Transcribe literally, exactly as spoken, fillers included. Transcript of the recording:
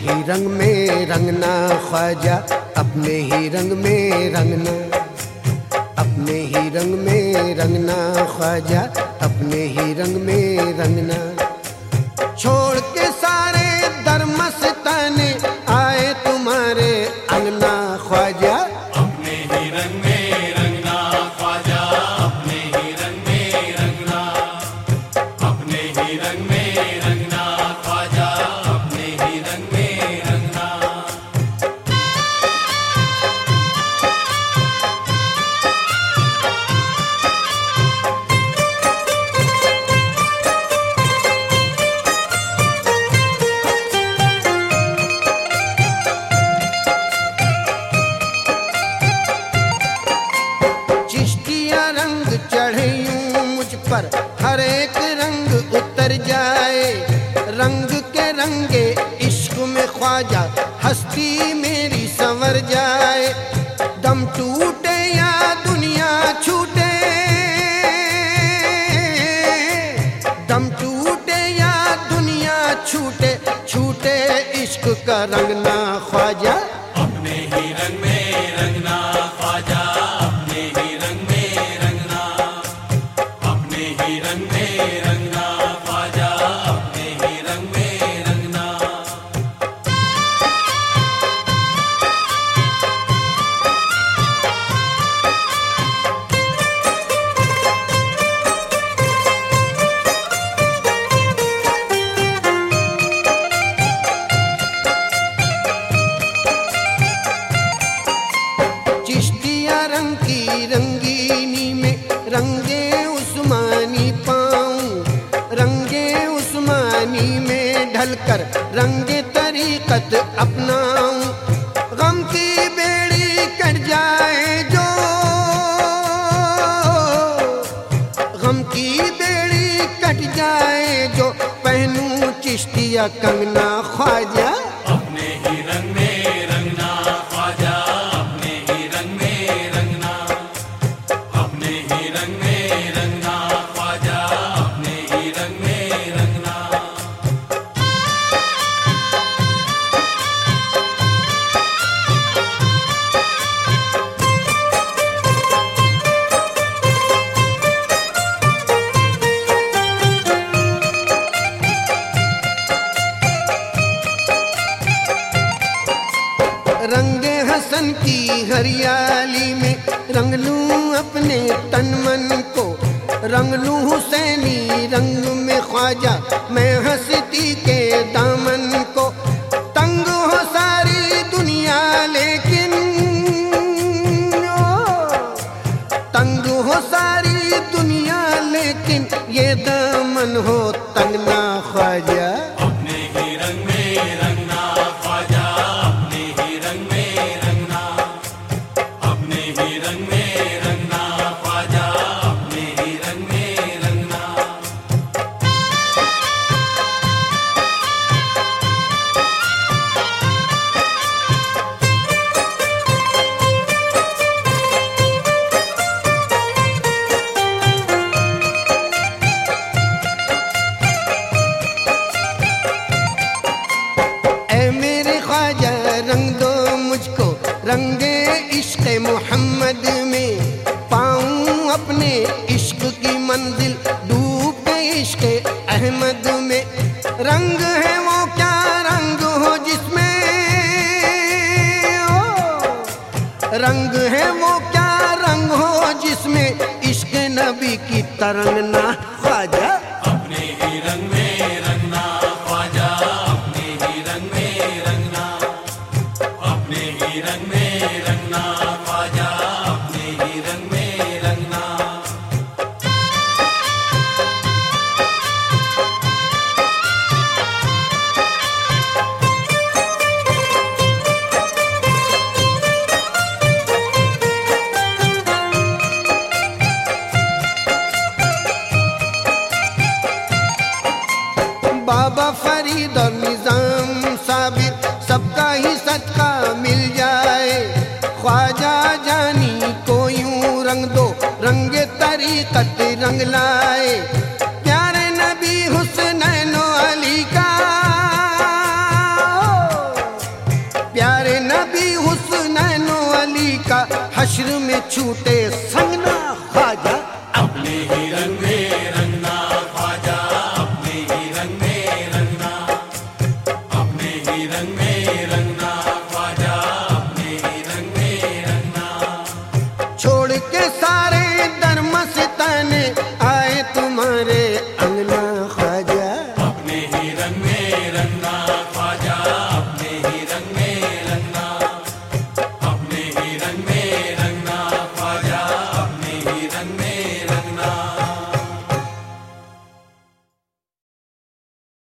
ही रंग में रंगना ख्वाजा, अपने ही रंग में रंगना, अपने ही रंग में रंगना ख्वाजा, अपने ही रंग में रंगना। छोड़ के सारे दरमस्ताने आए तुम्हारे अंगना ख्वाजा, अपने ही रंग में रंगना ख्वाजा, अपने ही रंग में रंगना, अपने ही रंग में रंगना ख्वाजा, अपने ही रंग में रंगना। चढ़े यूं मुझ पर हर एक रंग उतर जाए, रंग के रंगे इश्क में ख्वाजा हस्ती मेरी संवर जाए। दम टूटे या दुनिया छूटे, दम टूटे या दुनिया छूटे, छूटे इश्क का रंगना ख्वाजा, अपने ही रंग में रंगना ख्वाजा, अपने ही रंग में रंगना, अपने ही रंग में रंगना ख्वाजा, अपने ही रंग में रंगना। चिश्तिया रंग की रंगीनी में रंगे उस्मानी पाऊं, रंगे उस्मानी में ढलकर रंगे तरीकत अपनाऊं। गम की बेड़ी कट जाए जो, गम की बेड़ी कट जाए जो, पहनूं चिश्तिया कंगना ख्वाजा, अपने ही रंग में रंगना ख्वाजा, अपने ही रंग में रंगना, अपने ही रंग में रंगना ख्वाजा, अपने ही रंग में रंगना। रंगे हसन की हरियाली में रंग लूं अपने तन मन को, रंग लूं हुसैनी रंग में ख्वाजा मैं हस्ती के दामन को। तंग हो सारी दुनिया लेकिन ओ, तंग हो सारी दुनिया लेकिन ये दामन हो तंग ना ख्वाजा, अपने ही रंग में रंगना ख्वाजा, अपने ही रंग में रंगना, अपने ही रंग में रंगना ख्वाजा, अपने ही रंग में रंगना। ऐ मेरे ख्वाजा रंग दो मुझको रंगे इश्क मोहम्मद में, पाऊं अपने इश्क की मंजिल डूब के इश्क अहमद में। रंग है वो क्या रंग हो जिसमें ओ, रंग है वो क्या रंग हो जिसमें इश्क नबी की तरंगना ख्वाजा, अपने ही रंग में रंगना ख्वाजा, अपने ही रंग में रंगना, अपने ही रंग में रंगना ख्वाजा, अपने ही रंग में रंगना। बाबा फरीद और निजाम साबिर सबका ही सदका मिल जाए। ख्वाजा जानी को यूं रंग दो रंगे तरीकत रंग लाए। प्यारे नबी हुसैन अली का छूटे संगना ख्वाजा, अपने ही रंग में